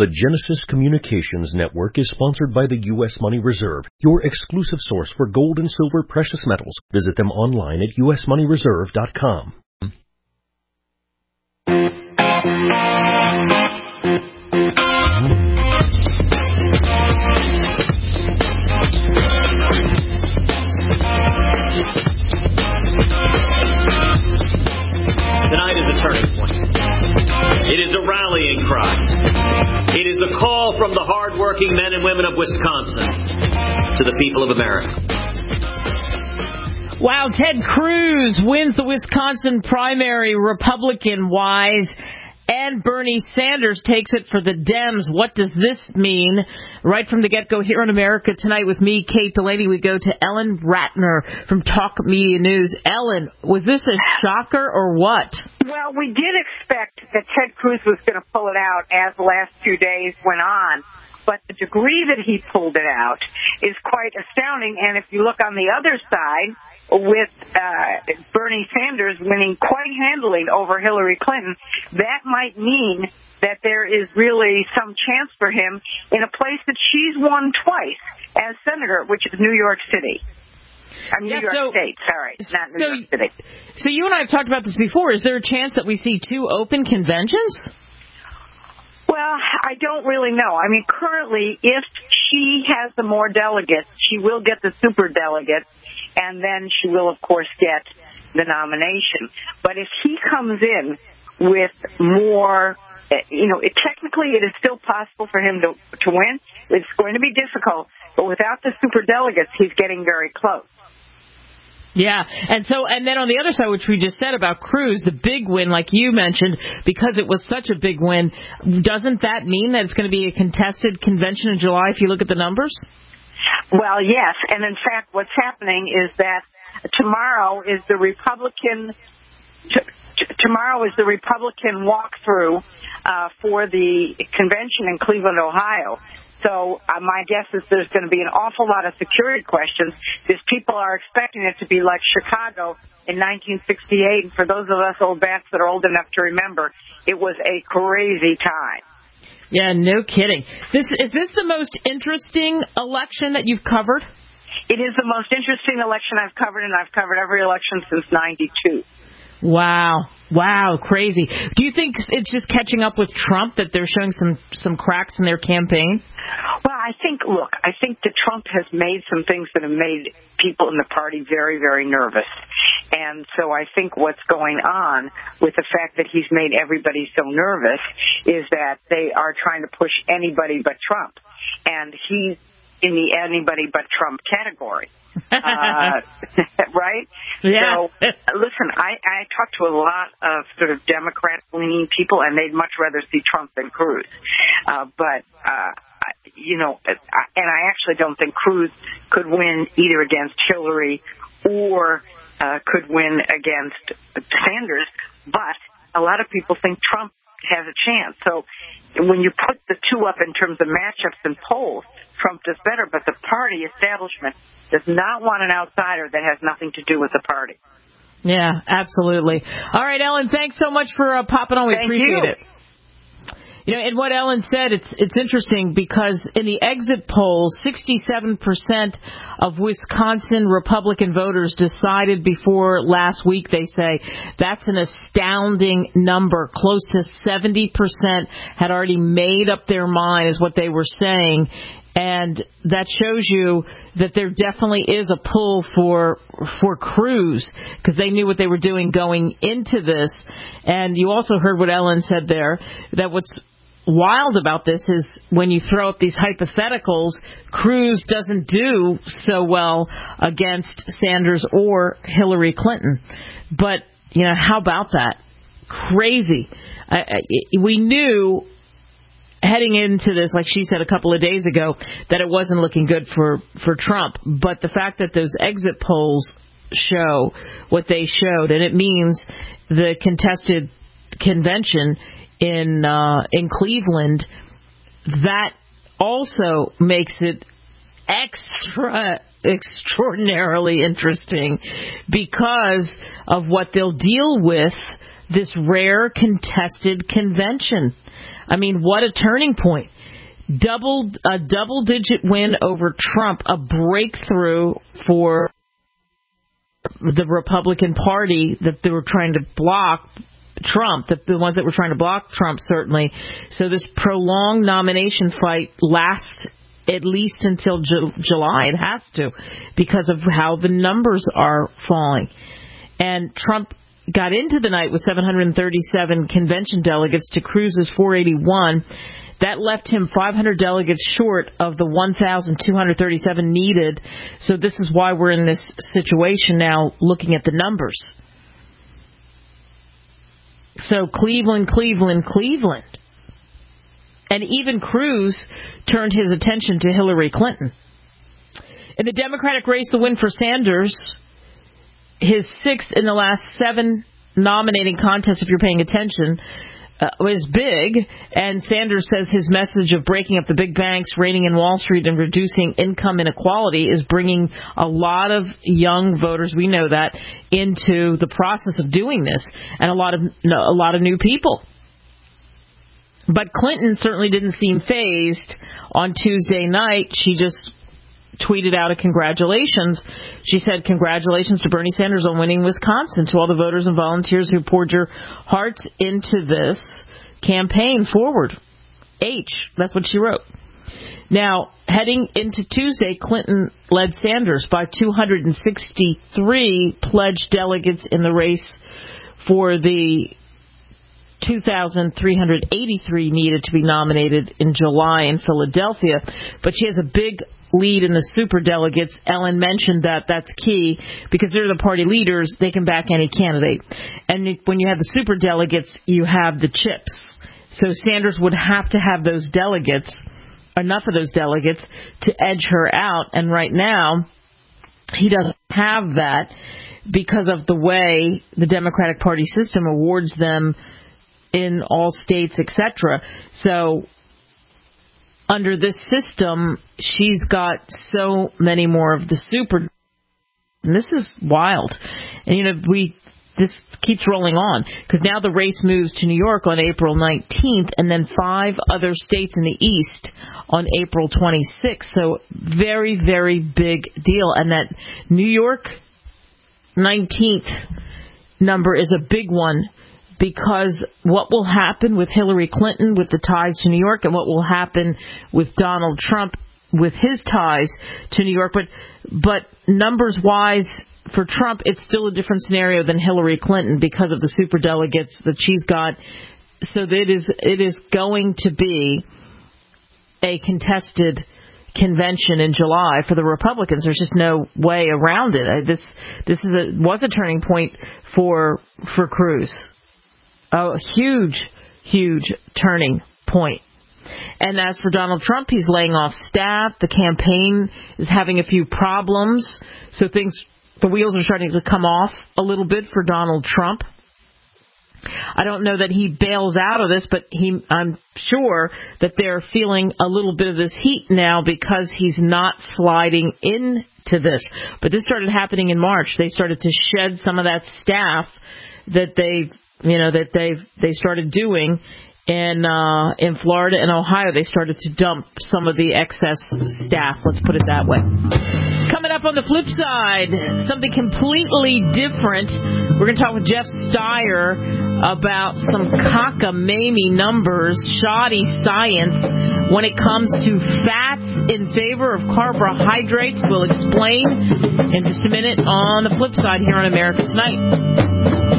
The Genesis Communications Network is sponsored by the U.S. Money Reserve, your exclusive source for gold and silver precious metals. Visit them online at usmoneyreserve.com. Tonight is a turning point. It is a rallying cry. It is a call from the hardworking men and women of Wisconsin to the people of America. Wow, Ted Cruz wins the Wisconsin primary Republican-wise, and Bernie Sanders takes it for the Dems. What does this mean? Right from the get-go here in America tonight with me, Kate Delaney, we go to Ellen Ratner from Talk Media News. Ellen, was this a shocker or what? Well, we did expect that Ted Cruz was going to pull it out as the last 2 days went on, but the degree that he pulled it out is quite astounding. And if you look on the other side, with Bernie Sanders winning quite handily over Hillary Clinton, that might mean that there is really some chance for him in a place that she's won twice as senator, which is New York City. New York State, sorry, not New York City. So you and I have talked about this before. Is there a chance that we see two open conventions? Well, I don't really know. I mean, currently, if she has the more delegates, she will get the super delegates, and then she will, of course, get the nomination. But if he comes in with more, technically it is still possible for him to win. It's going to be difficult, but without the super delegates, he's getting very close. Yeah, and then on the other side, which we just said about Cruz, the big win, like you mentioned, because it was such a big win, doesn't that mean that it's going to be a contested convention in July if you look at the numbers? Well, yes, and in fact, what's happening is that tomorrow is the Republican walkthrough for the convention in Cleveland, Ohio. So my guess is there's going to be an awful lot of security questions because people are expecting it to be like Chicago in 1968. And for those of us old bats that are old enough to remember, it was a crazy time. Yeah, no kidding. Is this the most interesting election that you've covered? It is the most interesting election I've covered, and I've covered every election since '92. Wow, crazy. Do you think it's just catching up with Trump, that they're showing some cracks in their campaign? Well, I think that Trump has made some things that have made people in the party very, very nervous. And so I think what's going on with the fact that he's made everybody so nervous is that they are trying to push anybody but Trump. And he's in the anybody but Trump category. Right? Yeah. So, listen, I talked to a lot of sort of Democrat-leaning people, and they'd much rather see Trump than Cruz. And I actually don't think Cruz could win either against Hillary or could win against Sanders, but a lot of people think Trump has a chance. So when you put the two up in terms of matchups and polls, Trump does better, but the party establishment does not want an outsider that has nothing to do with the party. Yeah, absolutely. All right, Ellen, thanks so much for popping on. We appreciate it. And what Ellen said, it's interesting because in the exit polls, 67% of Wisconsin Republican voters decided before last week, they say. That's an astounding number. Close to 70% had already made up their mind, is what they were saying. And that shows you that there definitely is a pull for Cruz because they knew what they were doing going into this. And you also heard what Ellen said there, that what's wild about this is when you throw up these hypotheticals, Cruz doesn't do so well against Sanders or Hillary Clinton. But, how about that? Crazy. We knew heading into this, like she said a couple of days ago, that it wasn't looking good for Trump. But the fact that those exit polls show what they showed, and it means the contested convention in Cleveland, that also makes it extraordinarily interesting because of what they'll deal with this rare contested convention. I mean, what a turning point. A double-digit win over Trump, a breakthrough for the Republican Party that they were trying to block Trump, the ones that were trying to block Trump, certainly. So this prolonged nomination fight lasts at least until July. It has to, because of how the numbers are falling. And Trump got into the night with 737 convention delegates to Cruz's 481. That left him 500 delegates short of the 1,237 needed. So this is why we're in this situation now, looking at the numbers. So Cleveland. And even Cruz turned his attention to Hillary Clinton. In the Democratic race, the win for Sanders, his sixth in the last 7 nominating contests, if you're paying attention, was big. And Sanders says his message of breaking up the big banks, reining in Wall Street, and reducing income inequality is bringing a lot of young voters, we know that, into the process of doing this, and a lot of new people. But Clinton certainly didn't seem fazed. On Tuesday night, she just tweeted out a congratulations. She said, "Congratulations to Bernie Sanders on winning Wisconsin. To all the voters and volunteers who poured your hearts into this campaign, forward. H." That's what she wrote. Now, heading into Tuesday, Clinton led Sanders by 263 pledged delegates in the race for the 2,383 needed to be nominated in July in Philadelphia. But she has a big lead in the superdelegates. Ellen mentioned that that's key because they're the party leaders. They can back any candidate. And when you have the superdelegates, you have the chips. So Sanders would have to have those delegates, enough of those delegates, to edge her out. And right now, he doesn't have that because of the way the Democratic Party system awards them in all states, etc. So under this system, she's got so many more of the super. And this is wild. And, this keeps rolling on because now the race moves to New York on April 19th and then 5 other states in the East on April 26th. So very, very big deal. And that New York 19th number is a big one, because what will happen with Hillary Clinton with the ties to New York and what will happen with Donald Trump with his ties to New York. But numbers-wise, for Trump, it's still a different scenario than Hillary Clinton because of the superdelegates that she's got. So it is going to be a contested convention in July for the Republicans. There's just no way around it. This was a turning point for Cruz. A huge, huge turning point. And as for Donald Trump, he's laying off staff. The campaign is having a few problems. So the wheels are starting to come off a little bit for Donald Trump. I don't know that he bails out of this, but I'm sure that they're feeling a little bit of this heat now because he's not sliding into this. But this started happening in March. They started to shed some of that staff that they started doing in Florida and Ohio. They started to dump some of the excess staff. Let's put it that way. Coming up on the flip side, something completely different. We're going to talk with Jeff Steyer about some cockamamie numbers, shoddy science when it comes to fats in favor of carbohydrates. We'll explain in just a minute on the flip side here on America Tonight.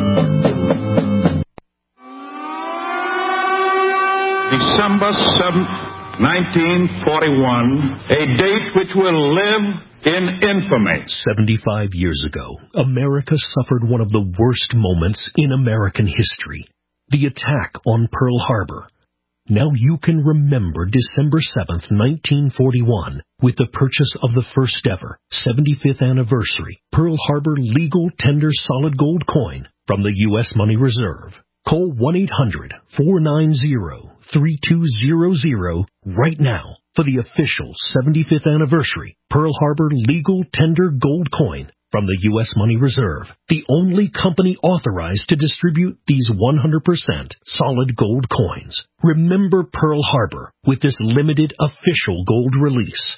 December 7th, 1941, a date which will live in infamy. 75 years ago, America suffered one of the worst moments in American history, the attack on Pearl Harbor. Now you can remember December 7th, 1941, with the purchase of the first ever 75th anniversary Pearl Harbor legal tender solid gold coin from the U.S. Money Reserve. Call 1-800-490-3200 right now for the official 75th anniversary Pearl Harbor legal tender gold coin from the U.S. Money Reserve, the only company authorized to distribute these 100% solid gold coins. Remember Pearl Harbor with this limited official gold release.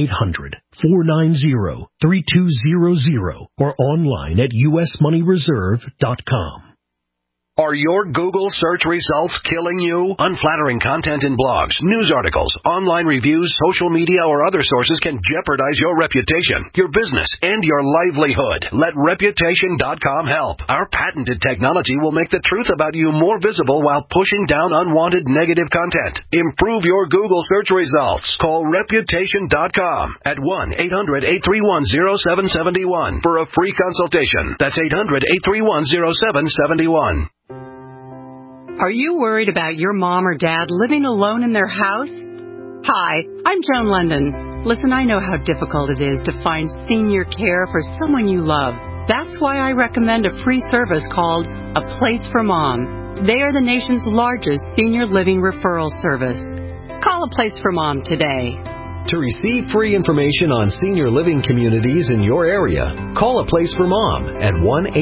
1-800-490-3200 or online at usmoneyreserve.com. Are your Google search results killing you? Unflattering content in blogs, news articles, online reviews, social media, or other sources can jeopardize your reputation, your business, and your livelihood. Let Reputation.com help. Our patented technology will make the truth about you more visible while pushing down unwanted negative content. Improve your Google search results. Call Reputation.com at 1-800-831-0771 for a free consultation. That's 800-831-0771. Are you worried about your mom or dad living alone in their house? Hi, I'm Joan London. Listen, I know how difficult it is to find senior care for someone you love. That's why I recommend a free service called A Place for Mom. They are the nation's largest senior living referral service. Call A Place for Mom today. To receive free information on senior living communities in your area, call A Place for Mom at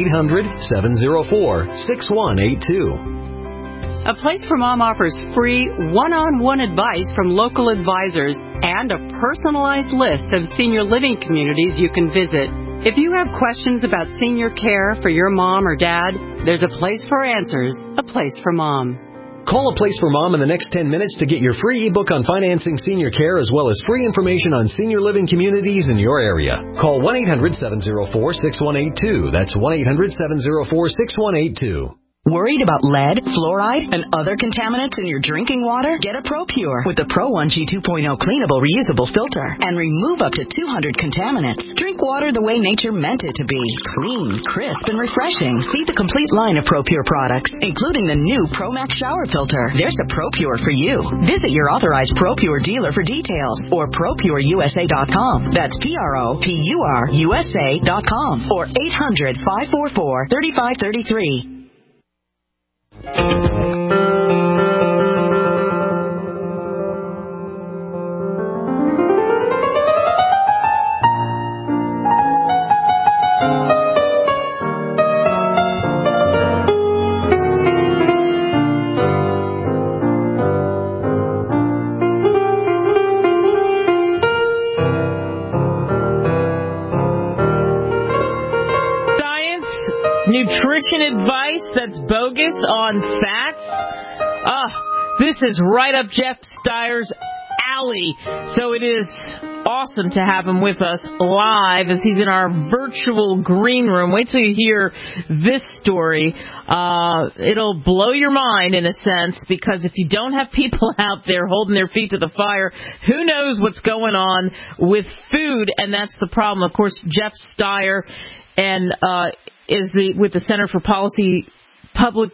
1-800-704-6182. A Place for Mom offers free one-on-one advice from local advisors and a personalized list of senior living communities you can visit. If you have questions about senior care for your mom or dad, there's a place for answers, A Place for Mom. Call A Place for Mom in the next 10 minutes to get your free ebook on financing senior care as well as free information on senior living communities in your area. Call 1-800-704-6182. That's 1-800-704-6182. Worried about lead, fluoride, and other contaminants in your drinking water? Get a ProPure with the Pro 1G 2.0 cleanable reusable filter and remove up to 200 contaminants. Drink water the way nature meant it to be. Clean, crisp, and refreshing. See the complete line of ProPure products, including the new ProMax shower filter. There's a ProPure for you. Visit your authorized ProPure dealer for details or ProPureUSA.com. That's ProPureUSA.com or 800-544-3533. Nutrition advice that's bogus on fats? This is right up Jeff Steyer's alley. So it is awesome to have him with us live as he's in our virtual green room. Wait till you hear this story. It'll blow your mind in a sense, because if you don't have people out there holding their feet to the fire, who knows what's going on with food, and that's the problem. Of course, Jeff Steyer and is with the Center for Public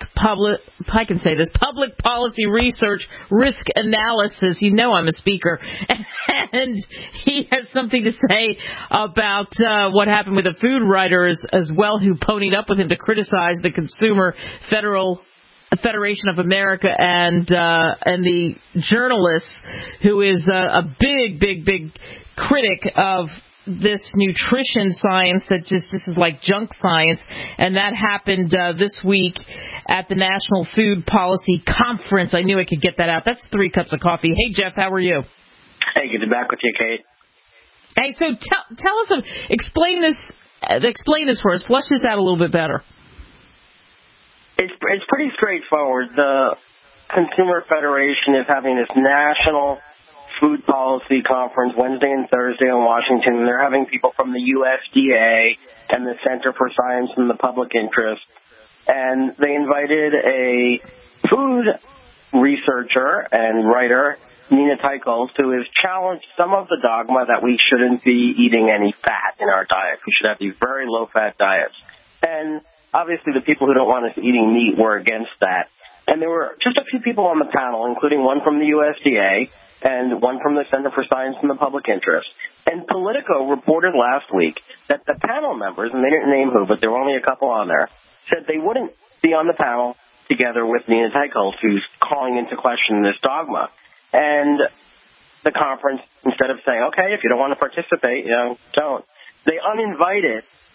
Policy Research Risk Analysis. You know I'm a speaker. And he has something to say about what happened with a food writer as well, who ponied up with him to criticize the Consumer Federation of America and the journalist who is a big critic of this nutrition science that just is like junk science. And that happened this week at the National Food Policy Conference. I knew I could get that out. That's 3 cups of coffee. Hey, Jeff, how are you? Hey, good to be back with you, Kate. Hey, so tell us, explain this for us. Flesh this out a little bit better. It's pretty straightforward. The Consumer Federation is having this national food policy conference Wednesday and Thursday in Washington, and they're having people from the USDA and the Center for Science and the Public Interest. And they invited a food researcher and writer, Nina Teicholz, who has challenged some of the dogma that we shouldn't be eating any fat in our diet. We should have these very low-fat diets. And obviously the people who don't want us eating meat were against that. And there were just a few people on the panel, including one from the USDA and one from the Center for Science and the Public Interest. And Politico reported last week that the panel members, and they didn't name who, but there were only a couple on there, said they wouldn't be on the panel together with Nina Teicholz, who's calling into question this dogma. And the conference, instead of saying, okay, if you don't want to participate, don't, they uninvited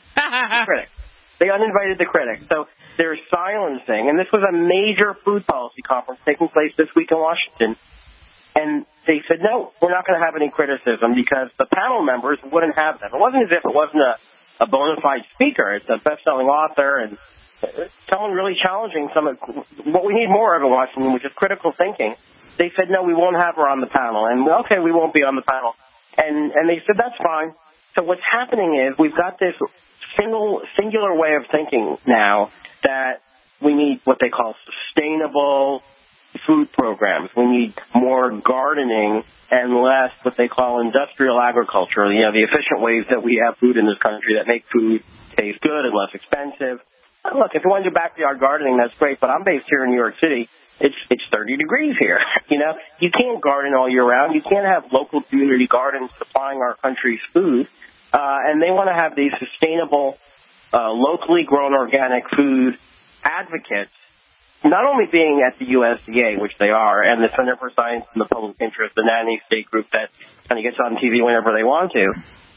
The critics. They uninvited the critics. So they're silencing. And this was a major food policy conference taking place this week in Washington. And they said, no, we're not going to have any criticism because the panel members wouldn't have them. It wasn't as if it wasn't a bona fide speaker. It's a best-selling author and someone really challenging some of what we need more of in Washington, which is critical thinking. They said, no, we won't have her on the panel. And, okay, we won't be on the panel. And they said, that's fine. So what's happening is we've got this singular way of thinking now that we need what they call sustainable food programs. We need more gardening and less what they call industrial agriculture, the efficient ways that we have food in this country that make food taste good and less expensive. Look, if you want to do backyard gardening, that's great, but I'm based here in New York City. It's 30 degrees here. You can't garden all year round. You can't have local community gardens supplying our country's food. And they want to have these sustainable, locally grown organic food advocates, not only being at the USDA, which they are, and the Center for Science and the Public Interest, the nanny state group that kind of gets on TV whenever they want to,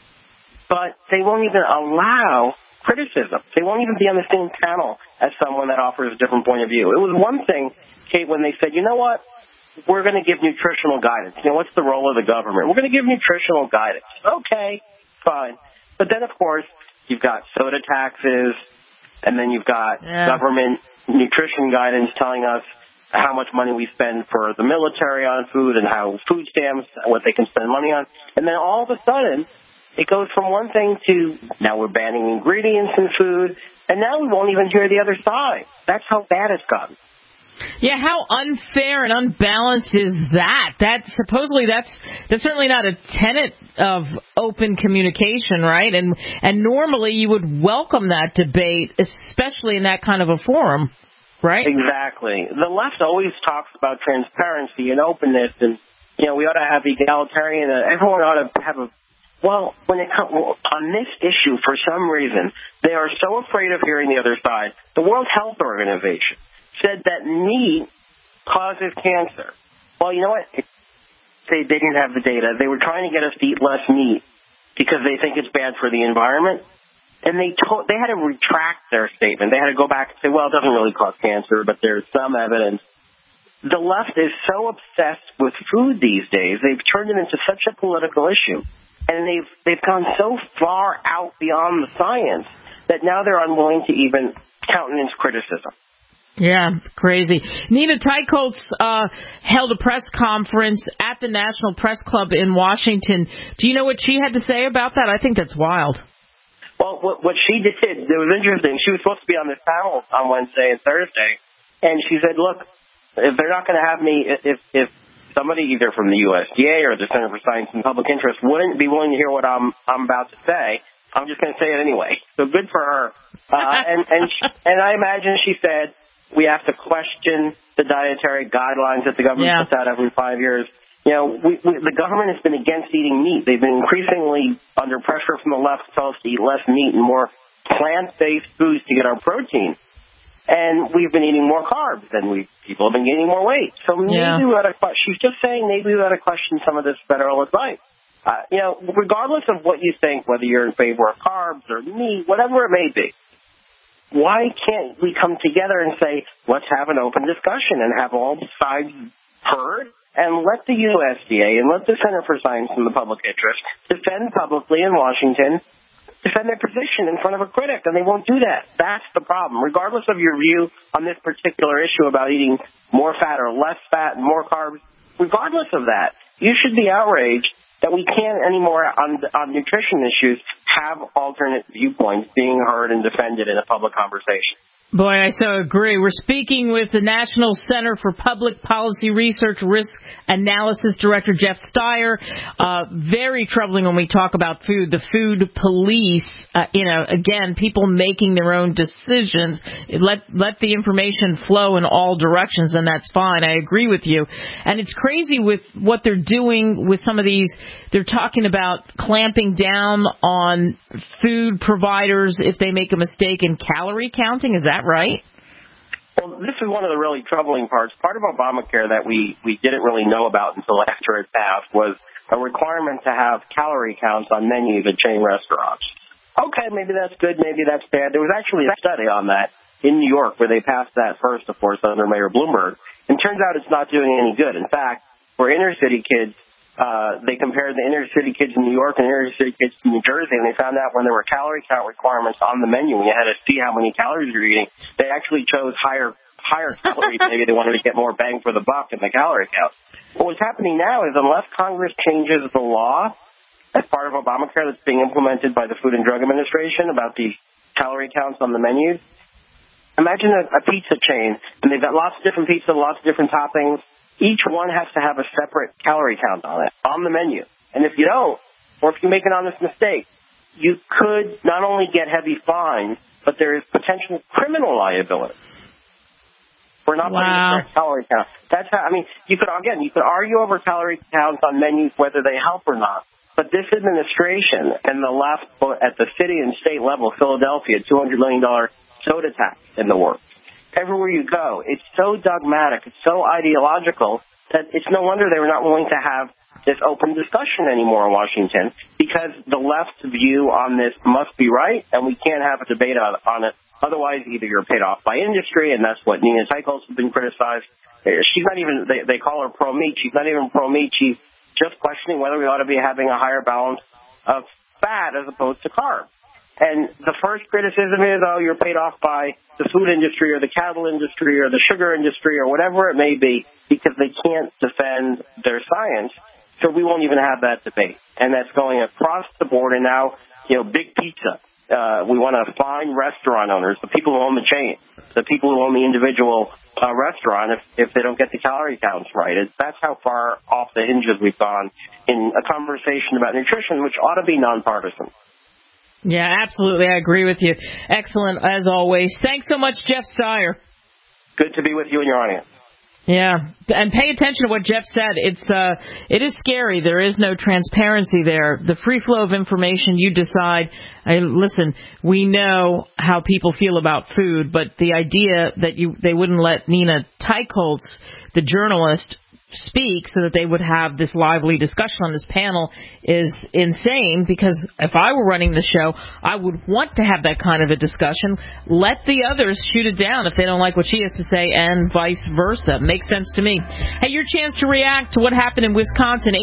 but they won't even allow criticism. They won't even be on the same panel as someone that offers a different point of view. It was one thing, Kate, when they said, you know what, we're going to give nutritional guidance. What's the role of the government? We're going to give nutritional guidance. Okay, fine. But then, of course, you've got soda taxes, and then you've got government nutrition guidance telling us how much money we spend for the military on food and how food stamps, what they can spend money on. And then all of a sudden, it goes from one thing to now we're banning ingredients in food, and now we won't even hear the other side. That's how bad it's gotten. Yeah, how unfair and unbalanced is that? That's certainly not a tenet of open communication, right? And normally you would welcome that debate, especially in that kind of a forum, right? Exactly. The left always talks about transparency and openness, and we ought to have egalitarian. Everyone ought to have when it comes on this issue, for some reason, they are so afraid of hearing the other side. The World Health Organization said that meat causes cancer. Well, you know what? They didn't have the data. They were trying to get us to eat less meat because they think it's bad for the environment. And they had to retract their statement. They had to go back and say, well, it doesn't really cause cancer, but there's some evidence. The left is so obsessed with food these days, they've turned it into such a political issue. And they've gone so far out beyond the science that now they're unwilling to even countenance criticism. Yeah, crazy. Nina Teicholz held a press conference at the National Press Club in Washington. Do you know what she had to say about that? I think that's wild. Well, what she did, it was interesting. She was supposed to be on this panel on Wednesday and Thursday, and she said, look, if they're not going to have me, if somebody either from the USDA or the Center for Science and Public Interest wouldn't be willing to hear what I'm about to say, I'm just going to say it anyway. So good for her. And I imagine she said, we have to question the dietary guidelines that the government puts out every 5 years. The government has been against eating meat. They've been increasingly under pressure from the left to tell us to eat less meat and more plant-based foods to get our protein. And we've been eating more carbs, and people have been gaining more weight. So maybe we ought to question. She's just saying maybe we ought to question some of this federal advice. Regardless of what you think, whether you're in favor of carbs or meat, whatever it may be, why can't we come together and say, let's have an open discussion and have all sides heard and let the USDA and let the Center for Science and the Public Interest defend publicly in Washington, defend their position in front of a critic, and they won't do that. That's the problem. Regardless of your view on this particular issue about eating more fat or less fat and more carbs, regardless of that, you should be outraged that we can't anymore on nutrition issues have alternate viewpoints being heard and defended in a public conversation. Boy, I so agree. We're speaking with the National Center for Public Policy Research Risk Analysis Director Jeff Steyer. Very troubling when we talk about food. The food police, again, people making their own decisions. Let the information flow in all directions, and that's fine. I agree with you. And it's crazy with what they're doing with some of these. They're talking about clamping down on food providers if they make a mistake in calorie counting. Is that right? Well, this is one of the really troubling parts. Part of Obamacare that we didn't really know about until after it passed was a requirement to have calorie counts on menus at chain restaurants. Okay, maybe that's good, maybe that's bad. There was actually a study on that in New York where they passed that first, of course, under Mayor Bloomberg. And turns out it's not doing any good. In fact, for inner-city kids, they compared the inner-city kids in New York and inner-city kids in New Jersey, and they found out when there were calorie count requirements on the menu, when you had to see how many calories you're eating, they actually chose higher calories. Maybe they wanted to get more bang for the buck in the calorie count. What's happening now is unless Congress changes the law as part of Obamacare that's being implemented by the Food and Drug Administration about the calorie counts on the menus, imagine a pizza chain, and they've got lots of different pizzas, lots of different toppings. Each one has to have a separate calorie count on it, on the menu. And if you don't, or if you make an honest mistake, you could not only get heavy fines, but there is potential criminal liability for not putting the correct calorie count. That's how, you could argue over calorie counts on menus whether they help or not. But this administration and the left at the city and state level, Philadelphia, $200 million soda tax in the works. Everywhere you go, it's so dogmatic, it's so ideological that it's no wonder they were not willing to have this open discussion anymore in Washington, because the left's view on this must be right, and we can't have a debate on it. Otherwise, either you're paid off by industry, and that's what Nina Teicholz has been criticized. She's not even, they call her pro-meat. She's not even pro-meat. She's just questioning whether we ought to be having a higher balance of fat as opposed to carbs. And the first criticism is, you're paid off by the food industry or the cattle industry or the sugar industry or whatever it may be, because they can't defend their science. So we won't even have that debate. And that's going across the board. And now, Big Pizza. We want to fine restaurant owners, the people who own the chain, the people who own the individual restaurant, if they don't get the calorie counts right. That's how far off the hinges we've gone in a conversation about nutrition, which ought to be nonpartisan. Yeah, absolutely. I agree with you. Excellent, as always. Thanks so much, Jeff Steyer. Good to be with you and your audience. Yeah, and pay attention to what Jeff said. It is scary. There is no transparency there. The free flow of information, you decide. Listen, we know how people feel about food, but the idea that they wouldn't let Nina Teicholz, the journalist, speak so that they would have this lively discussion on this panel is insane, because if I were running the show, I would want to have that kind of a discussion. Let the others shoot it down if they don't like what she has to say, and vice versa. Makes sense to me. Hey, your chance to react to what happened in Wisconsin,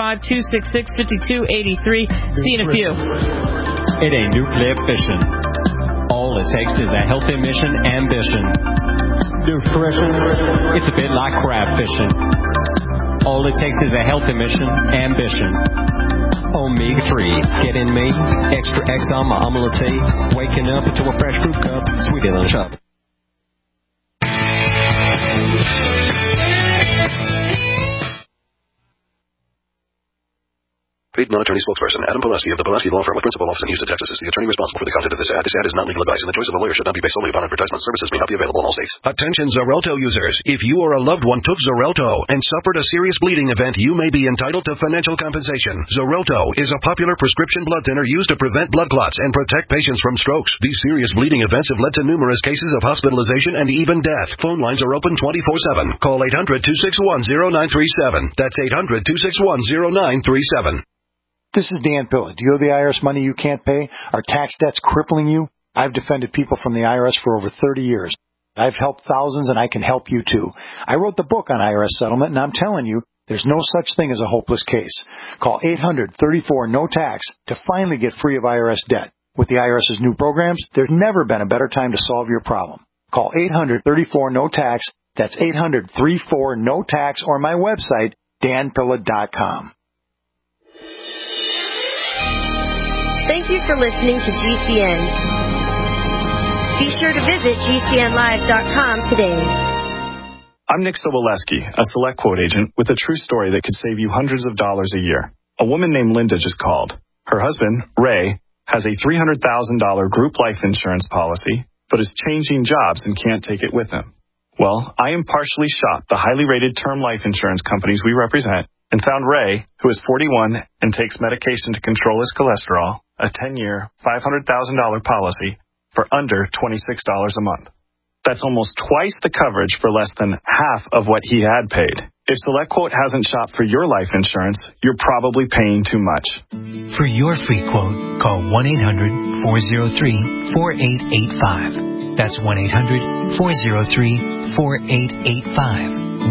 855-266-5283. See you in a few. It ain't nuclear fission. All it takes is a healthy mission ambition. Nutrition, it's a bit like crab fishing. All it takes is a healthy mission ambition. Omega-3, get in me. Extra eggs on my omelet tea. Waking up into a fresh fruit cup. Sweeter than a shop. Paid non-attorney spokesperson Adam Pulaski of the Pulaski Law Firm with principal office in Houston, Texas, is the attorney responsible for the content of this ad. This ad is not legal advice, and the choice of a lawyer should not be based solely upon advertisement. Services may not be available in all states. Attention Xarelto users. If you or a loved one took Xarelto and suffered a serious bleeding event, you may be entitled to financial compensation. Xarelto is a popular prescription blood thinner used to prevent blood clots and protect patients from strokes. These serious bleeding events have led to numerous cases of hospitalization and even death. Phone lines are open 24/7. Call 800-261-0937. That's 800-261-0937. This is Dan Pilla. Do you owe the IRS money you can't pay? Are tax debts crippling you? I've defended people from the IRS for over 30 years. I've helped thousands, and I can help you too. I wrote the book on IRS settlement, and I'm telling you, there's no such thing as a hopeless case. Call 800-34-NO-TAX to finally get free of IRS debt. With the IRS's new programs, there's never been a better time to solve your problem. Call 800-34-NO-TAX. That's 800-34-NO-TAX, or my website, danpilla.com. Thank you for listening to GCN. Be sure to visit GCNlive.com today. I'm Nick Soboleski, a Select Quote agent with a true story that could save you hundreds of dollars a year. A woman named Linda just called. Her husband, Ray, has a $300,000 group life insurance policy, but is changing jobs and can't take it with him. Well, I impartially shopped the highly rated term life insurance companies we represent and found Ray, who is 41 and takes medication to control his cholesterol, a 10-year, $500,000 policy for under $26 a month. That's almost twice the coverage for less than half of what he had paid. If SelectQuote hasn't shopped for your life insurance, you're probably paying too much. For your free quote, call 1-800-403-4885. That's 1-800-403-4885.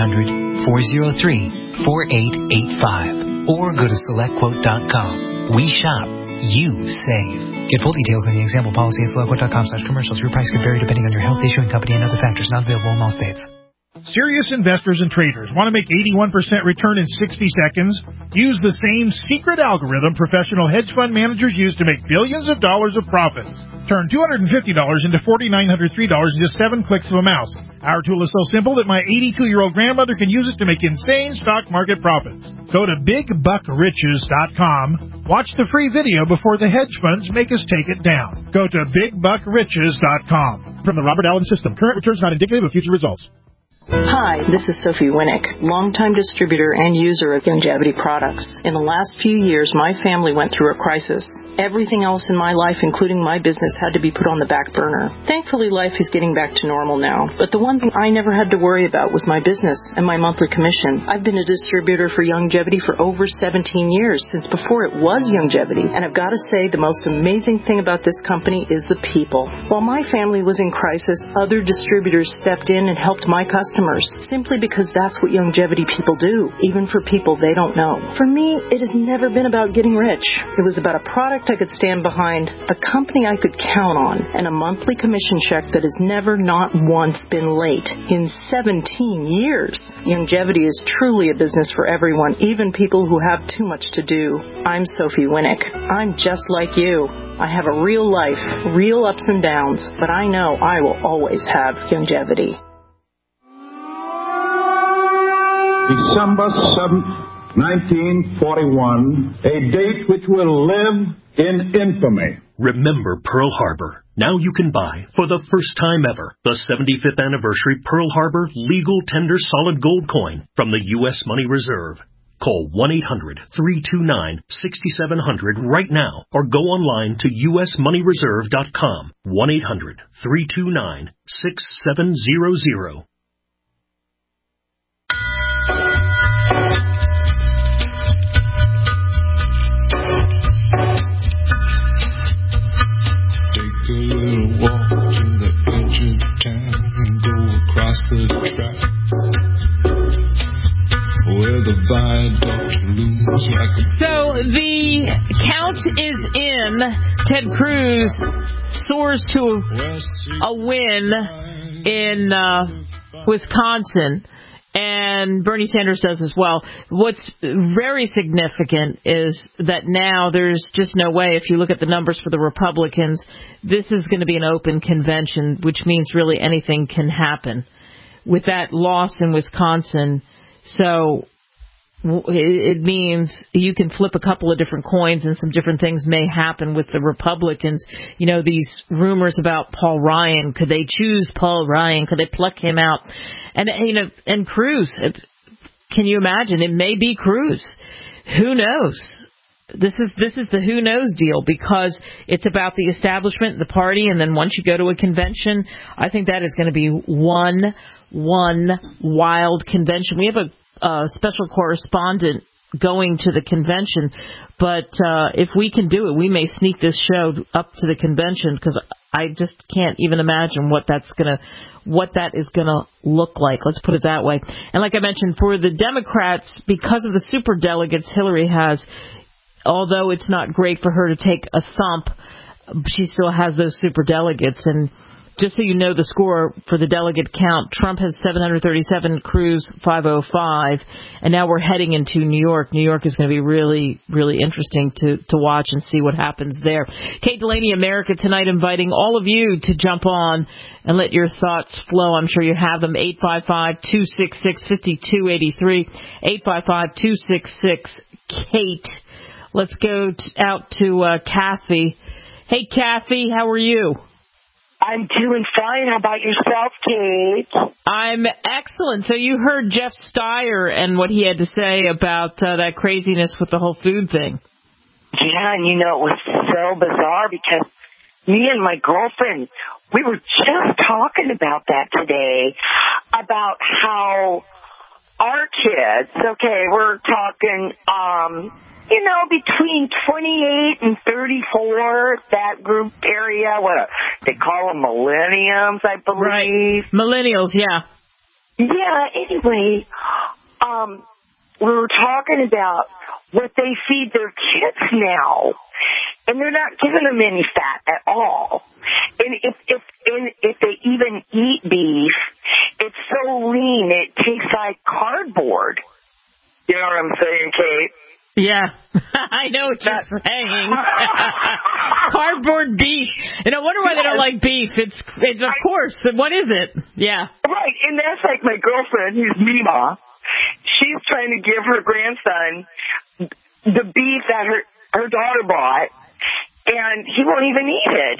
1-800-403-4885. Or go to SelectQuote.com. We shop. You save. Get full details in the example policy at SelectQuote.com/commercials. Your price can vary depending on your health, issuing company, and other factors. Not available in all states. Serious investors and traders want to make 81% return in 60 seconds? Use the same secret algorithm professional hedge fund managers use to make billions of dollars of profits. Turn $250 into $4,903 in just 7 clicks of a mouse. Our tool is so simple that my 82-year-old grandmother can use it to make insane stock market profits. Go to BigBuckRiches.com. Watch the free video before the hedge funds make us take it down. Go to BigBuckRiches.com. From the Robert Allen System, current returns not indicative of future results. Hi, this is Sophie Winnick, longtime distributor and user of Youngevity products. In the last few years, my family went through a crisis. Everything else in my life, including my business, had to be put on the back burner. Thankfully, life is getting back to normal now. But the one thing I never had to worry about was my business and my monthly commission. I've been a distributor for Youngevity for over 17 years, since before it was Youngevity. And I've got to say, the most amazing thing about this company is the people. While my family was in crisis, other distributors stepped in and helped my customers, simply because that's what Youngevity people do, even for people they don't know. For me, it has never been about getting rich. It was about a product I could stand behind, a company I could count on, and a monthly commission check that has never not once been late in 17 years. Youngevity is truly a business for everyone, even people who have too much to do. I'm Sophie Winnick. I'm just like you. I have a real life, real ups and downs, but I know I will always have Youngevity. December 7th, 1941, a date which will live in infamy. Remember Pearl Harbor. Now you can buy, for the first time ever, the 75th anniversary Pearl Harbor legal tender solid gold coin from the U.S. Money Reserve. Call 1-800-329-6700 right now or go online to usmoneyreserve.com. 1-800-329-6700. Take a little walk to the edge of town and go across the track where the viaduct looms like a... So the count is in. Ted Cruz soars to a win in Wisconsin. And Bernie Sanders does as well. What's very significant is that now there's just no way, if you look at the numbers for the Republicans, this is going to be an open convention, which means really anything can happen with that loss in Wisconsin. So it means you can flip a couple of different coins and some different things may happen with the Republicans. You know, these rumors about Paul Ryan. Could they choose Paul Ryan? Could they pluck him out? And, you know, and Cruz. Can you imagine? It may be Cruz. Who knows? This is the who knows deal, because it's about the establishment, the party, and then once you go to a convention, I think that is going to be one wild convention. We have a special correspondent going to the convention, but if we can do it, we may sneak this show up to the convention, because I just can't even imagine what that is gonna look like. Let's put it that way. And like I mentioned, for the Democrats, because of the superdelegates Hillary has, although it's not great for her to take a thump, she still has those superdelegates. And just so you know the score for the delegate count, Trump has 737, Cruz 505, and now we're heading into New York. New York is going to be really, really interesting to watch and see what happens there. Kate Delaney, America Tonight, inviting all of you to jump on and let your thoughts flow. I'm sure you have them. 855-266-5283, 855-266-KATE. Let's go out to Kathy. Hey, Kathy, how are you? I'm doing fine. How about yourself, Kate? I'm excellent. So you heard Jeff Steyer and what he had to say about that craziness with the whole food thing. Yeah, and you know, it was so bizarre because me and my girlfriend, we were just talking about that today, about how our kids, okay, we're talking, between 28 and 34, that group area, they call them millenniums, I believe. Right. Millennials, yeah. Yeah, anyway, we were talking about what they feed their kids now, and they're not giving them any fat at all. And if they even eat beef, it's so lean it tastes like cardboard. You know what I'm saying, Kate? Yeah, I know what you're saying. Cardboard beef. And I wonder why they don't like beef. It's of course. What is it? Yeah. Right, and that's like my girlfriend, who's Mima. She's trying to give her grandson the beef that her daughter bought, and he won't even eat it.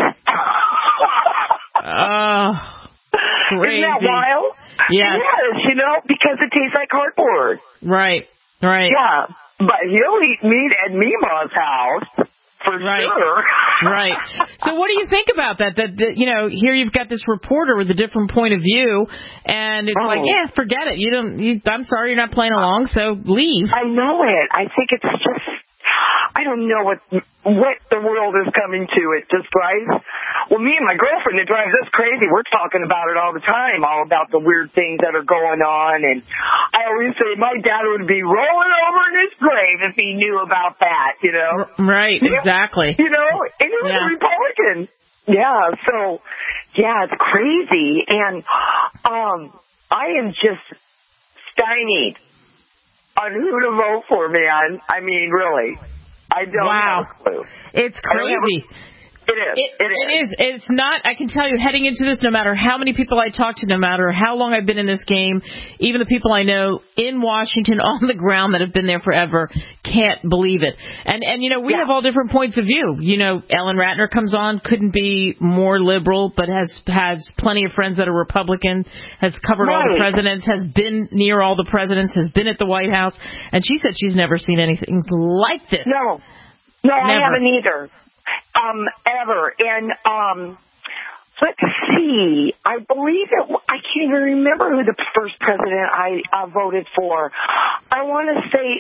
Oh, crazy. Isn't that wild? Yes. Yes, because it tastes like cardboard. Right. Yeah, but he'll eat meat at Mima's house. For sure. Right. So what do you think about that? That here you've got this reporter with a different point of view, and it's like, yeah, forget it. I'm sorry, you're not playing along, so leave. I know it. I think it's just, I don't know what the world is coming to. It just drives. Well, me and my girlfriend, it drives us crazy. We're talking about it all the time, all about the weird things that are going on. And I always say my dad would be rolling over in his grave if he knew about that, Right, exactly. And he was a Republican. Yeah, so, yeah, it's crazy. And I am just stymied on who to vote for, man. I mean, really. I don't have a clue. It's crazy. It is. It is. It's not, I can tell you, heading into this, no matter how many people I talk to, no matter how long I've been in this game, even the people I know in Washington on the ground that have been there forever can't believe it. And we have all different points of view. Ellen Ratner comes on, couldn't be more liberal, but has plenty of friends that are Republican, has covered all the presidents, has been near all the presidents, has been at the White House, and she said she's never seen anything like this. No, I haven't either. Ever. And, let's see, I believe I can't even remember who the first president I voted for. I want to say,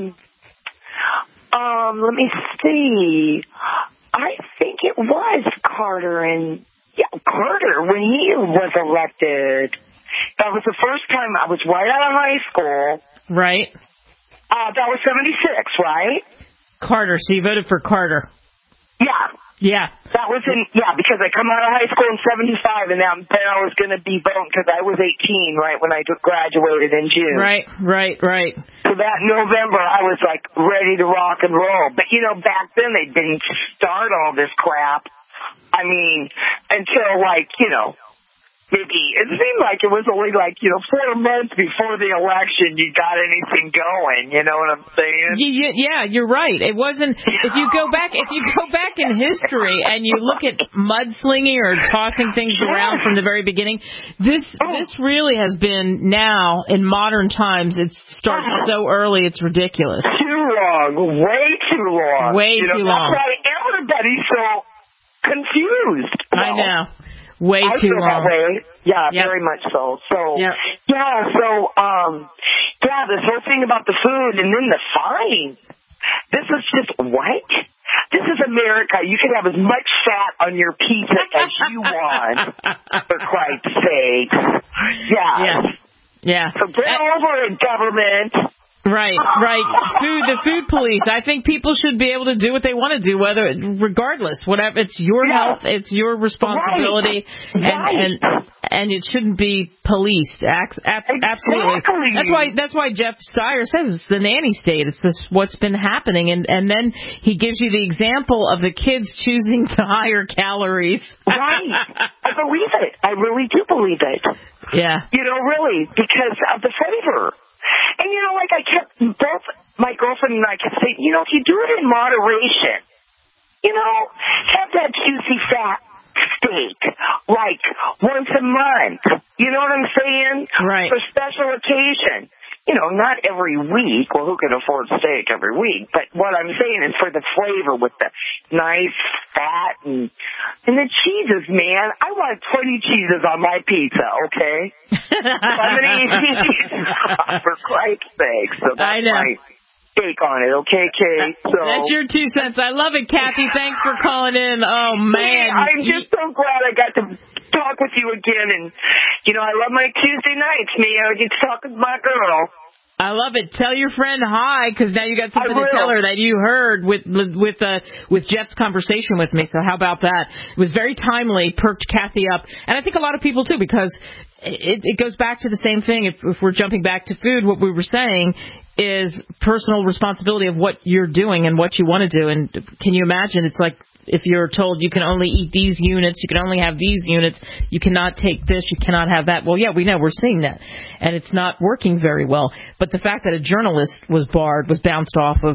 let me see. I think it was Carter Carter when he was elected. That was the first time I was right out of high school. Right. That was 76, right? Carter. So you voted for Carter. Yeah. That was because I come out of high school in 75, and then I was going to be voting because I was 18, right, when I graduated in June. Right. So that November, I was, ready to rock and roll. But, back then they didn't start all this crap. I mean, until, maybe it seemed like it was only 4 months before the election you got anything going. You know what I'm saying? Yeah, you're right. It wasn't. If you go back in history and you look at mudslinging or tossing things around from the very beginning, this really has been now in modern times. It starts so early, it's ridiculous. Too long, way too long. Too long. That's why everybody's so confused. I know. Way too long. That way. Yeah, very much so. So, this whole thing about the food and then the fine. This is just what? This is America. You can have as much fat on your pizza as you want, for Christ's sake. Yeah. So get over it, government. Right. The food police. I think people should be able to do what they want to do, regardless. Whatever, it's your health, it's your responsibility, and it shouldn't be policed. Absolutely. That's why Jeff Steyer says it's the nanny state. It's what's been happening, and then he gives you the example of the kids choosing the higher calories. Right. I believe it. I really do believe it. Yeah. Really, because of the flavor. And, both my girlfriend and I kept saying, if you do it in moderation, have that juicy fat steak, once a month. You know what I'm saying? Right. For special occasion. not every week. Well, who can afford steak every week? But what I'm saying is for the flavor with the nice fat and the cheeses, man. I want 20 cheeses on my pizza, okay? I'm going to eat cheese for Christ's sake. So that's my take on it, okay, Kate? So that's your 2 cents. I love it, Kathy. Thanks for calling in. Oh, man. I'm just so glad I got to talk with you again. And, I love my Tuesday nights, man. I get to talk with my girl. I love it. Tell your friend hi, because now you got something to tell her that you heard with Jeff's conversation with me. So how about that? It was very timely, perked Kathy up, and I think a lot of people too, because it goes back to the same thing. If we're jumping back to food, what we were saying is personal responsibility of what you're doing and what you want to do. And can you imagine? It's like if you're told you can only eat these units, you can only have these units, you cannot take this, you cannot have that. Well, yeah, we know, we're seeing that. And it's not working very well. But the fact that a journalist was bounced off of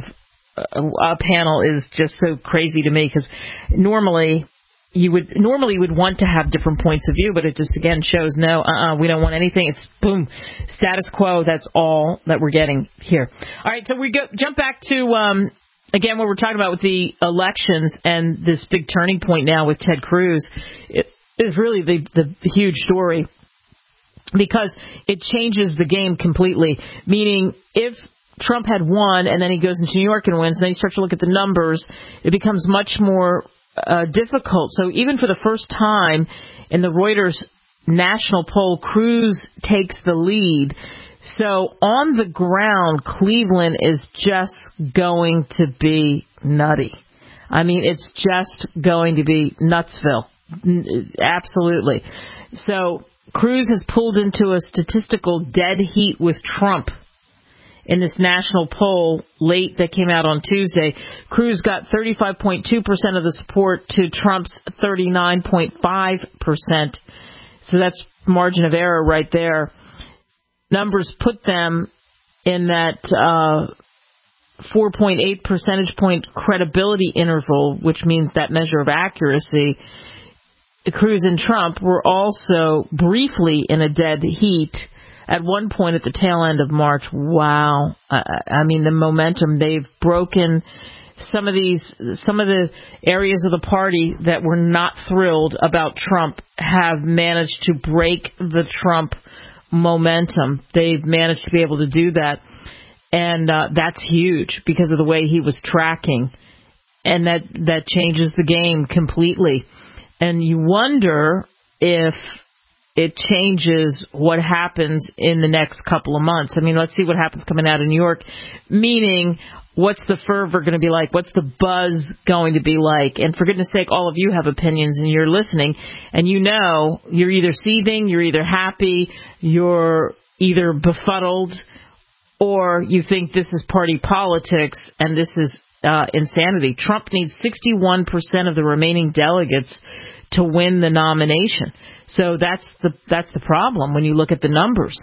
a panel is just so crazy to me, because normally you would want to have different points of view, but it just, again, shows no, we don't want anything. It's boom, status quo. That's all that we're getting here. All right, so we jump back to, again, what we're talking about with the elections and this big turning point now with Ted Cruz is really the huge story, because it changes the game completely. Meaning, if Trump had won and then he goes into New York and wins, and then you start to look at the numbers, it becomes much more difficult. So even for the first time in the Reuters national poll, Cruz takes the lead. So on the ground, Cleveland is just going to be nutty. I mean, it's just going to be Nutsville. Absolutely. So Cruz has pulled into a statistical dead heat with Trump in this national poll late that came out on Tuesday. Cruz got 35.2% of the support to Trump's 39.5%. So that's margin of error right there. Numbers put them in that 4.8 percentage point credibility interval, which means that measure of accuracy. Cruz and Trump were also briefly in a dead heat at one point at the tail end of March. Wow. I mean, the momentum, they've broken some of the areas of the party that were not thrilled about Trump have managed to break the Trump momentum. They've managed to be able to do that. And that's huge because of the way he was tracking. And that changes the game completely. And you wonder if it changes what happens in the next couple of months. I mean, let's see what happens coming out of New York. Meaning, what's the fervor going to be like? What's the buzz going to be like? And for goodness sake, all of you have opinions and you're listening. And you know you're either seething, you're either happy, you're either befuddled, or you think this is party politics and this is insanity. Trump needs 61% of the remaining delegates to win the nomination. So that's the problem when you look at the numbers.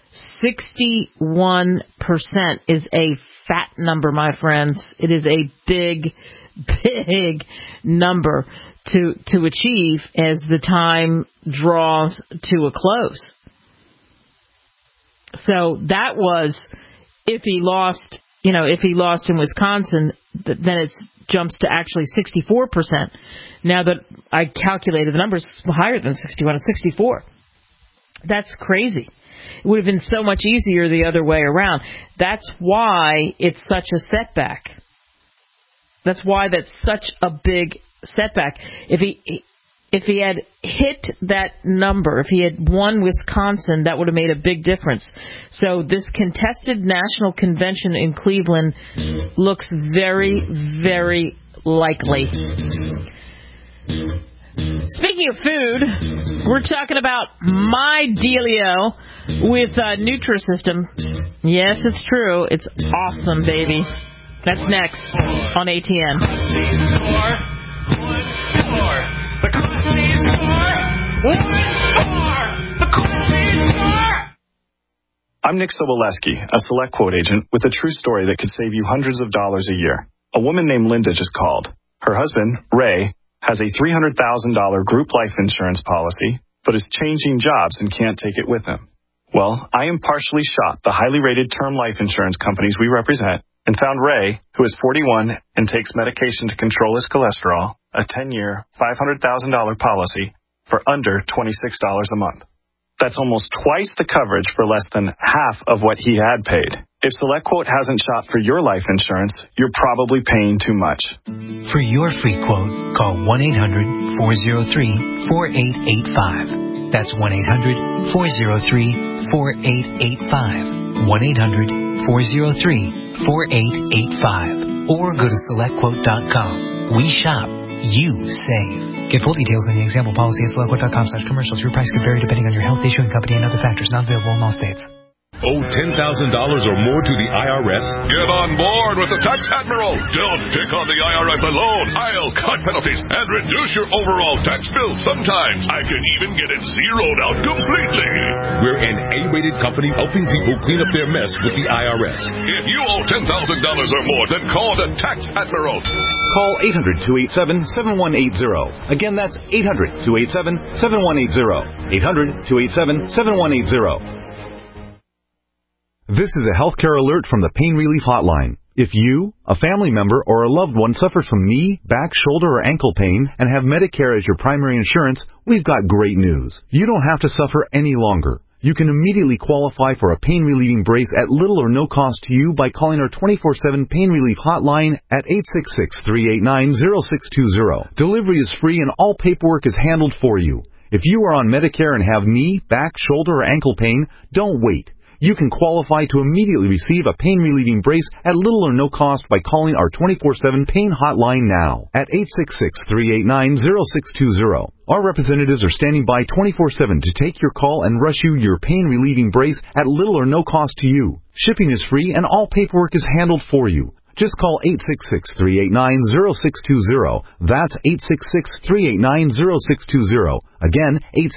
61% is a fat number, my friends. It is a big, big number to achieve as the time draws to a close. So that was, if he lost in Wisconsin, then it jumps to actually 64%. Now that I calculated the numbers higher than 61, it's 64. That's crazy. It would have been so much easier the other way around. That's why it's such a setback. That's why that's such a big setback. If he had hit that number, if he had won Wisconsin, that would have made a big difference. So this contested national convention in Cleveland looks very, very likely. Speaking of food, we're talking about my dealio with Nutrisystem. Yes, it's true. It's awesome, baby. That's next on ATN. I'm Nick Soboleski, a Select Quote agent with a true story that could save you hundreds of dollars a year. A woman named Linda just called. Her husband, Ray, has a $300,000 group life insurance policy, but is changing jobs and can't take it with him. Well, I impartially shopped the highly rated term life insurance companies we represent and found Ray, who is 41 and takes medication to control his cholesterol, a 10-year, $500,000 policy for under $26 a month. That's almost twice the coverage for less than half of what he had paid. If SelectQuote hasn't shopped for your life insurance, you're probably paying too much. For your free quote, call 1-800-403-4885. That's 1-800-403-4885. 1-800-403-4885. Or go to SelectQuote.com. We shop. You save. Get full details in the example policy at SelectQuote.com/commercials. Your price could vary depending on your health, issuing company, and other factors. Not available in all states. Owe $10,000 or more to the IRS? Get on board with the Tax Admiral. Don't pick on the IRS alone. I'll cut penalties and reduce your overall tax bill. Sometimes I can even get it zeroed out completely. We're an A-rated company helping people clean up their mess with the IRS. If you owe $10,000 or more, then call the Tax Admiral. Call 800-287-7180. Again, that's 800-287-7180. 800-287-7180. This is a healthcare alert from the Pain Relief Hotline. If you, a family member, or a loved one suffers from knee, back, shoulder, or ankle pain and have Medicare as your primary insurance, we've got great news. You don't have to suffer any longer. You can immediately qualify for a pain-relieving brace at little or no cost to you by calling our 24/7 Pain Relief Hotline at 866-389-0620. Delivery is free and all paperwork is handled for you. If you are on Medicare and have knee, back, shoulder, or ankle pain, don't wait. You can qualify to immediately receive a pain-relieving brace at little or no cost by calling our 24/7 Pain Hotline now at 866-389-0620. Our representatives are standing by 24/7 to take your call and rush you your pain-relieving brace at little or no cost to you. Shipping is free and all paperwork is handled for you. Just call 866-389-0620. That's 866-389-0620. Again,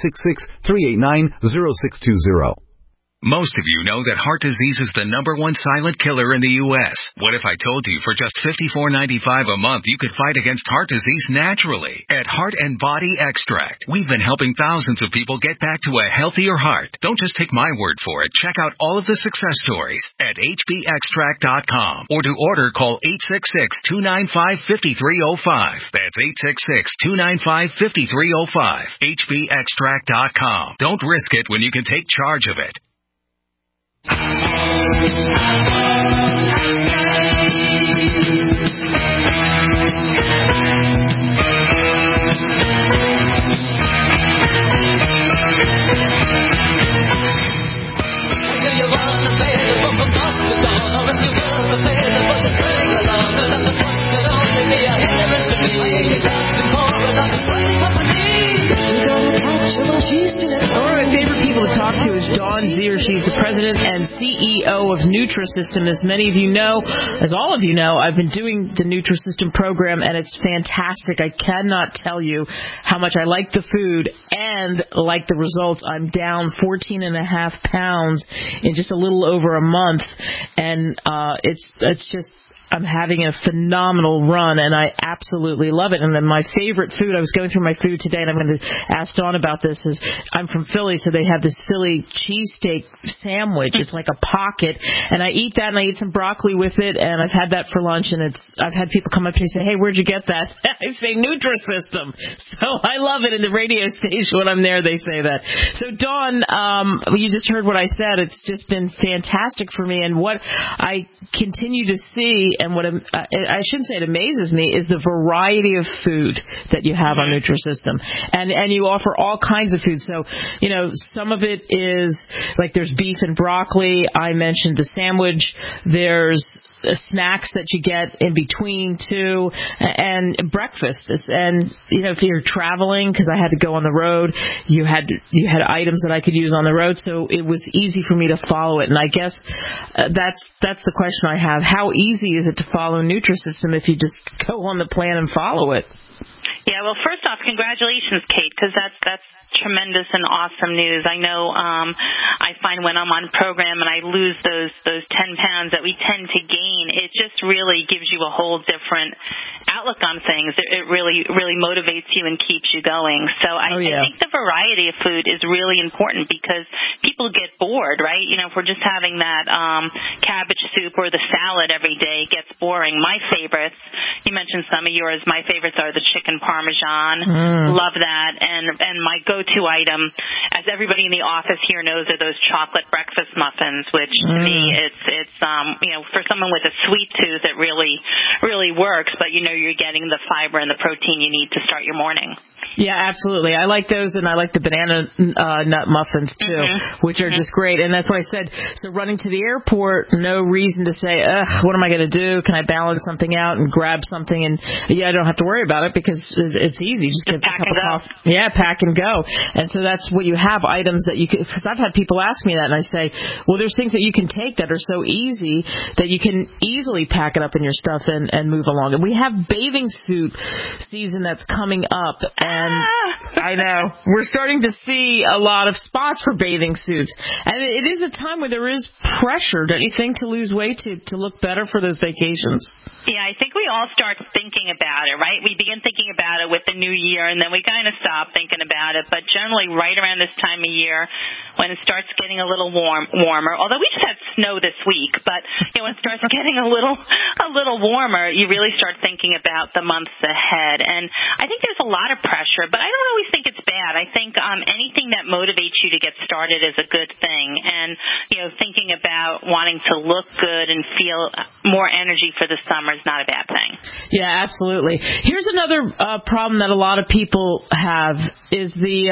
866-389-0620. Most of you know that heart disease is the #1 silent killer in the U.S. What if I told you for just $54.95 a month you could fight against heart disease naturally? At Heart and Body Extract, we've been helping thousands of people get back to a healthier heart. Don't just take my word for it. Check out all of the success stories at hbextract.com. Or to order, call 866-295-5305. That's 866-295-5305. hbextract.com. Don't risk it when you can take charge of it. One of my favorite people to talk to is Dawn Zier. She's the president and CEO of Nutrisystem. As many of you know, as all of you know, I've been doing the Nutrisystem program, and it's fantastic. I cannot tell you how much I like the food and like the results. I'm down 14.5 pounds in just a little over a month, and it's just... I'm having a phenomenal run, and I absolutely love it. And then my favorite food, I was going through my food today, and I'm going to ask Dawn about this, is I'm from Philly, so they have this Philly cheesesteak sandwich. It's like a pocket, and I eat that, and I eat some broccoli with it, and I've had that for lunch, and I've had people come up to me and say, hey, where'd you get that? I say, Nutrisystem. So I love it. In the radio station when I'm there, they say that. So, Dawn, you just heard what I said. It's just been fantastic for me, and what I continue to see, and what I shouldn't say it amazes me, is the variety of food that you have on Nutrisystem. And you offer all kinds of food. So, you know, some of it is, like, there's beef and broccoli. I mentioned the sandwich. There's snacks that you get in between too, and breakfast. And you know, if you're traveling, because I had to go on the road, you had items that I could use on the road, so it was easy for me to follow it. And I guess that's the question I have: how easy is it to follow Nutrisystem if you just go on the plan and follow it? Yeah, well, first off, congratulations, Kate, because that's tremendous and awesome news. I know I find when I'm on program and I lose those 10 pounds that we tend to gain, it just really gives you a whole different outlook on things. It really motivates you and keeps you going. So I think the variety of food is really important because people get bored, right? You know, if we're just having that cabbage soup or the salad every day, it gets boring. My favorites, you mentioned some of yours, my favorites are the chicken parmesan. Love that. And my go-to item, as everybody in the office here knows, are those chocolate breakfast muffins, which to me it's you know, for someone with a sweet tooth, it really works, but you know you're getting the fiber and the protein you need to start your morning. Yeah, absolutely. I like those, and I like the banana nut muffins, too, which are just great. And that's why I said, so running to the airport, no reason to say, what am I going to do? Can I balance something out and grab something? And, I don't have to worry about it because it's easy. Just get a cup of coffee. Yeah, pack and go. And so that's what you have, items that you can, because I've had people ask me that, and I say, well, there's things that you can take that are so easy that you can easily pack it up in your stuff and move along. And we have bathing suit season that's coming up, and I know we're starting to see a lot of spots for bathing suits, and it is a time where there is pressure, don't you think, to lose weight, to look better for those vacations? Yeah, I think we all start thinking about it, right? We begin thinking about it with the new year, and then we kind of stop thinking about it. But generally, right around this time of year, when it starts getting a little warmer, although we just had snow this week, but when it starts getting a little warmer, you really start thinking about the months ahead. And I think there's a lot of pressure, but I don't always think it's bad. I think anything that motivates you to get started is a good thing. And, thinking about wanting to look good and feel more energy for the summer is not a bad thing. Yeah, absolutely. Here's another problem that a lot of people have is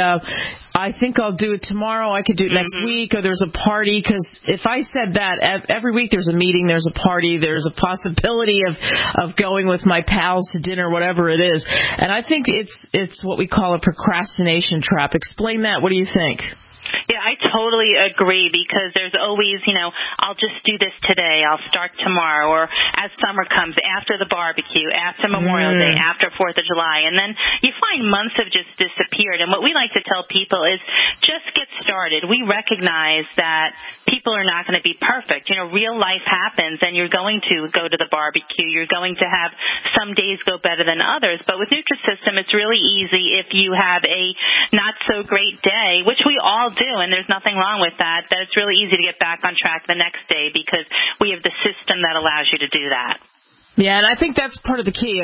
I think I'll do it tomorrow, I could do it next week, or there's a party, because if I said that, every week there's a meeting, there's a party, there's a possibility of going with my pals to dinner, whatever it is. And I think it's what we call a procrastination trap. Explain that. What do you think? Yeah, I totally agree, because there's always, I'll just do this today, I'll start tomorrow, or as summer comes, after the barbecue, after Memorial Day, after 4th of July, and then you find months have just disappeared. And what we like to tell people is just get started. We recognize that people are not going to be perfect. Real life happens, and you're going to go to the barbecue, you're going to have some days go better than others, but with Nutrisystem, it's really easy if you have a not so great day, which we all do, and there's nothing wrong with that it's really easy to get back on track the next day because we have the system that allows you to do that. Yeah, and I think that's part of the key.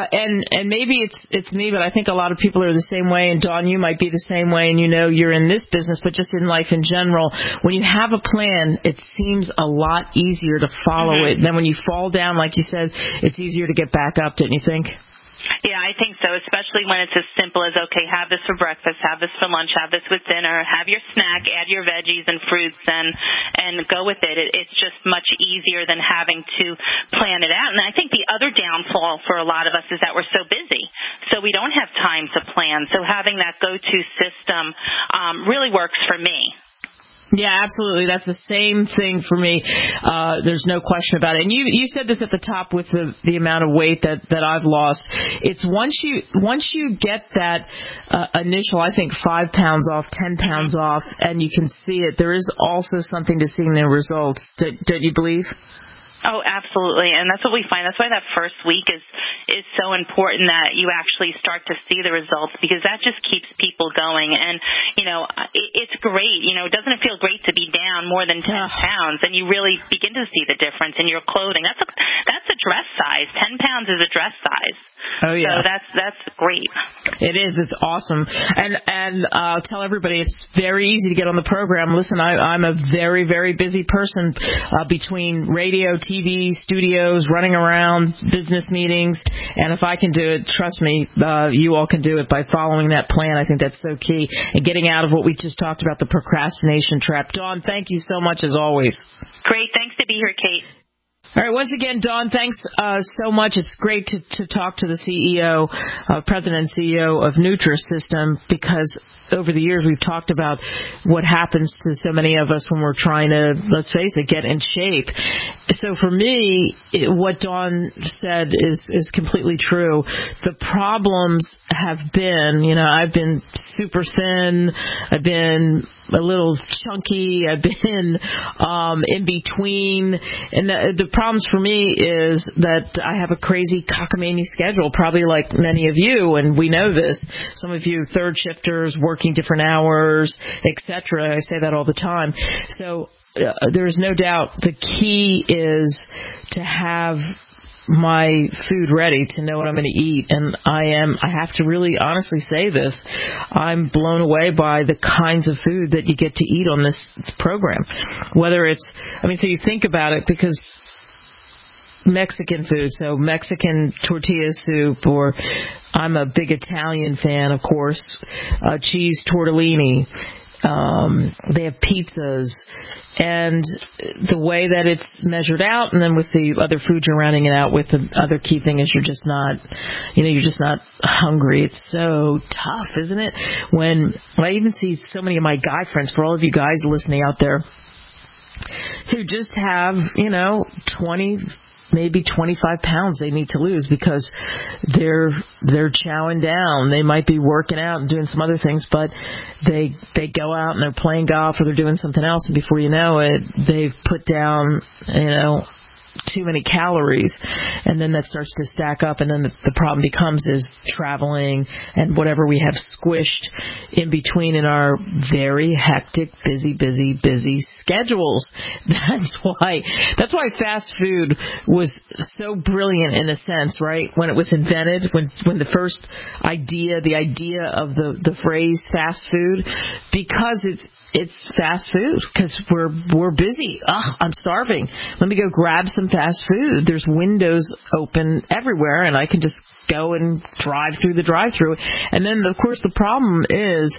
And maybe it's me, but I think a lot of people are the same way. And Dawn, you might be the same way. And you're in this business, but just in life in general. When you have a plan, it seems a lot easier to follow it. Then when you fall down, like you said, it's easier to get back up, didn't you think? Yeah, I think so, especially when it's as simple as, okay, have this for breakfast, have this for lunch, have this with dinner, have your snack, add your veggies and fruits, and go with it. It's just much easier than having to plan it out. And I think the other downfall for a lot of us is that we're so busy, so we don't have time to plan. So having that go-to system really works for me. Yeah, absolutely. That's the same thing for me. There's no question about it. And you said this at the top with the amount of weight that I've lost. It's once you get that initial, I think 5 pounds off, 10 pounds off, and you can see it, there is also something to seeing the results. Don't you believe? Oh, absolutely. And that's what we find. That's why that first week is so important, that you actually start to see the results, because that just keeps people going. And, it's great. Doesn't it feel great to be down more than 10 pounds? And you really begin to see the difference in your clothing. That's a dress size. 10 pounds is a dress size. Oh, yeah. So that's great. It is. It's awesome. And I'll tell everybody, it's very easy to get on the program. Listen, I'm a very, very busy person between radio, TV, studios, running around, business meetings. And if I can do it, trust me, you all can do it by following that plan. I think that's so key. And getting out of what we just talked about, the procrastination trap. Dawn, thank you so much as always. Great. Thanks to be here, Kate. All right. Once again, Dawn, thanks so much. It's great to talk to the CEO, President and CEO of Nutrisystem, because over the years we've talked about what happens to so many of us when we're trying to, let's face it, get in shape. So for me, what Dawn said is completely true. The problems have been, I've been super thin. I've been a little chunky. I've been in between. And the problems for me is that I have a crazy cockamamie schedule, probably like many of you, and we know this. Some of you third shifters working different hours, etc. I say that all the time. So there's no doubt the key is to have my food ready, to know what I'm going to eat. And I have to really honestly say this, I'm blown away by the kinds of food that you get to eat on this program. Whether it's, so you think about it, because Mexican food, so Mexican tortilla soup, or I'm a big Italian fan, of course, cheese tortellini. They have pizzas, and the way that it's measured out, and then with the other food you're rounding it out with, the other key thing is you're just not hungry. It's so tough, isn't it? When I even see so many of my guy friends, for all of you guys listening out there, who just have, 20, maybe 25 pounds they need to lose because they're chowing down. They might be working out and doing some other things, but they go out and they're playing golf or they're doing something else, and before you know it, they've put down, too many calories, and then that starts to stack up, and then the problem becomes is traveling and whatever we have squished in between in our very hectic, busy schedules. That's why fast food was so brilliant in a sense, right? When it was invented, when the first idea of the phrase fast food, because it's fast food, because we're busy. I'm starving. Let me go grab some fast food. There's windows open everywhere, and I can just go and drive through the drive-through. And then, of course, the problem is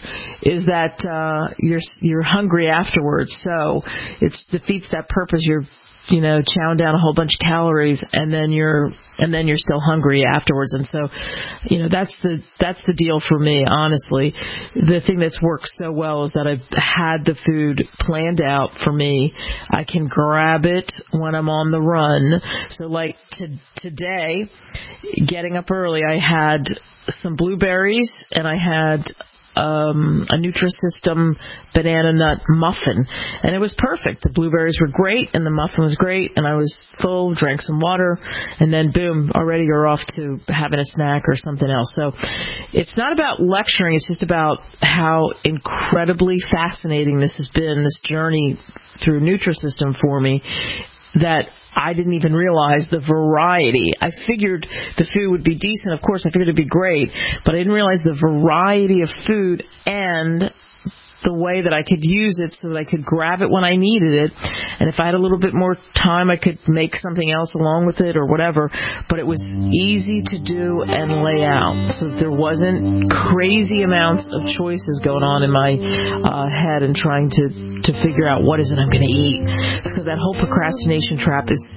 that you're hungry afterwards. So it defeats that purpose. You're chowing down a whole bunch of calories, and then you're still hungry afterwards. And so, that's the deal for me, honestly. The thing that's worked so well is that I've had the food planned out for me. I can grab it when I'm on the run. So like today, getting up early, I had some blueberries and I had a Nutrisystem banana nut muffin, and it was perfect. The blueberries were great and the muffin was great, and I was full, drank some water, and then boom, already you're off to having a snack or something else. So it's not about lecturing, it's just about how incredibly fascinating this has been, this journey through Nutrisystem for me, that I didn't even realize the variety. I figured the food would be decent. Of course, I figured it'd be great, but I didn't realize the variety of food and the way that I could use it so that I could grab it when I needed it. And if I had a little bit more time, I could make something else along with it or whatever. But it was easy to do and lay out, so that there wasn't crazy amounts of choices going on in my head and trying to figure out what is it I'm going to eat. It's because that whole procrastination trap is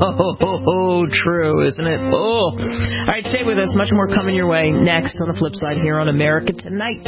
so true, isn't it? Oh. All right, stay with us. Much more coming your way next on the flip side here on America Tonight.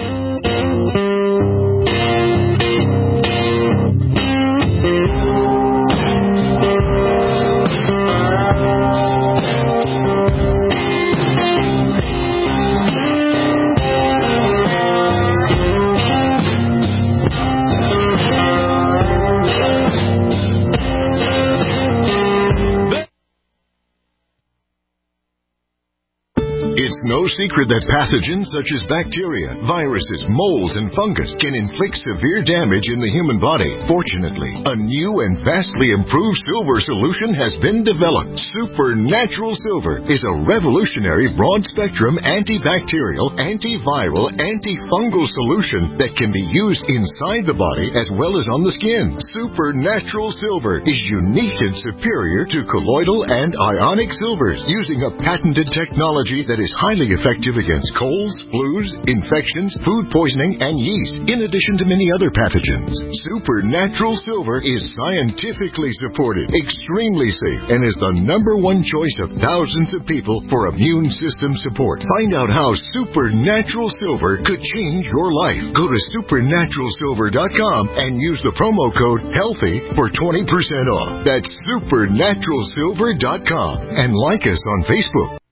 It's no secret that pathogens such as bacteria, viruses, molds, and fungus can inflict severe damage in the human body. Fortunately, a new and vastly improved silver solution has been developed. Supernatural Silver is a revolutionary broad-spectrum antibacterial, antiviral, antifungal solution that can be used inside the body as well as on the skin. Supernatural Silver is unique and superior to colloidal and ionic silvers, using a patented technology that is highly effective against colds, flus, infections, food poisoning, and yeast, in addition to many other pathogens. Supernatural Silver is scientifically supported, extremely safe, and is the #1 choice of thousands of people for immune system support. Find out how Supernatural Silver could change your life. Go to supernaturalsilver.com and use the promo code HEALTHY for 20% off. That's supernaturalsilver.com, and like us on Facebook.